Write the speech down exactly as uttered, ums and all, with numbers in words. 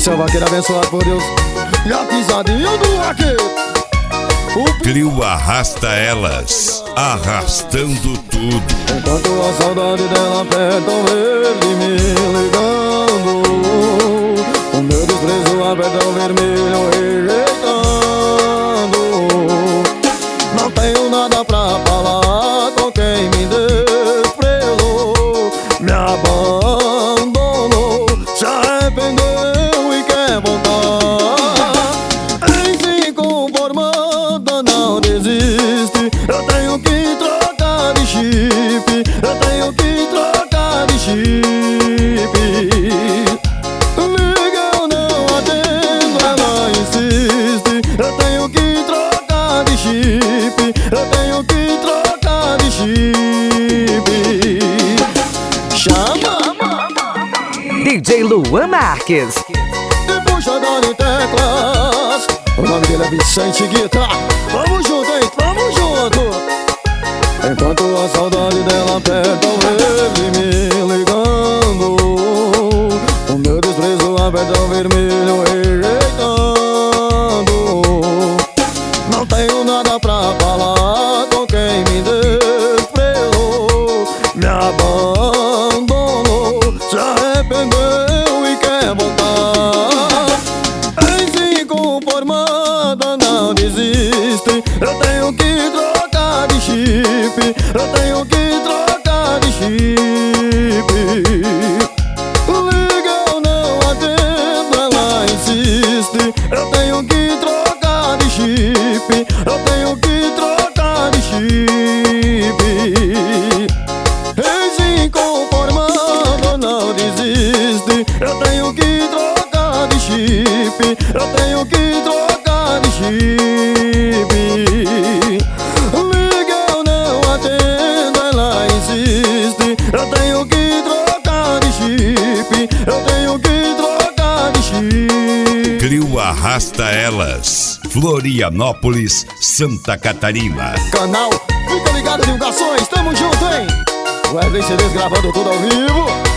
seu vaqueiro abençoado por Deus. E a pisadinha do vaqueiro. Trio Arrasta Elas, arrastando tudo. Enquanto a saudade dela aperta o verde me ligando, o meu desprezo aperta o vermelho rejeitando. Não tenho nada pra falar com quem me desprezou, me abandonou, se arrependeu e quer voltar. Inconformada, não desiste. Eu tenho que trocar de chip, eu tenho que trocar de chip. Liga, eu não atendo, ela insiste. Eu tenho que trocar de chip, eu tenho que trocar de chip. Chama D J Luan Marques. E puxador em teclas. O nome dele é Vicente Guitar. Vamos junto, hein? Vamos junto. Enquanto a saudade dela aperta o verde me ligando, o meu desprezo aperta o vermelho rejeitando. Não tenho nada pra falar com quem me desprezou, me abandonou, se arrependeu e quer voltar. Inconformada, não desiste. Eu tenho que trocar de chip, eu tenho que trocar de chip. Liga, eu não atendo, ela insiste. Eu tenho que trocar de chip, eu tenho que trocar de chip. Inconformada, não desiste. Eu tenho que trocar de chip, eu tenho que trocar de chip. Liga, eu não atendo, ela insiste. Eu tenho que trocar de chip, eu tenho que trocar de chip. Trio Arrasta Elas, Florianópolis, Santa Catarina. Canal, fica ligado, divulgações, tamo junto, hein? Wesley C Ds gravando tudo ao vivo.